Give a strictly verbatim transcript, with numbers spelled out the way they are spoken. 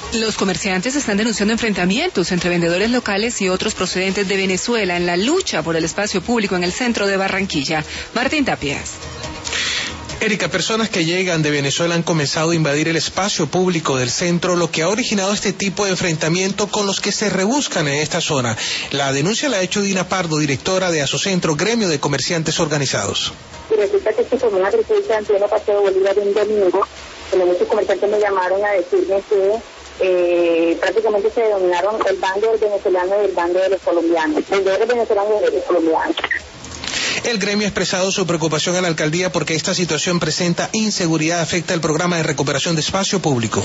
Los comerciantes están denunciando enfrentamientos entre vendedores locales y otros procedentes de Venezuela en la lucha por el espacio público en el centro de Barranquilla. Martín Tapias. Erika, personas que llegan de Venezuela han comenzado a invadir el espacio público del centro, lo que ha originado este tipo de enfrentamiento con los que se rebuscan en esta zona. La denuncia la ha hecho Dina Pardo, directora de Asocentro, gremio de comerciantes organizados. Y resulta que se formó una protesta en pleno Paseo Bolívar un domingo, donde muchos comerciantes me llamaron a decirme que eh, prácticamente se denominaron el bando del venezolano y el bando de los colombianos, el de los venezolanos y de los colombianos. El gremio ha expresado su preocupación a la alcaldía porque esta situación presenta inseguridad, afecta el programa de recuperación de espacio público.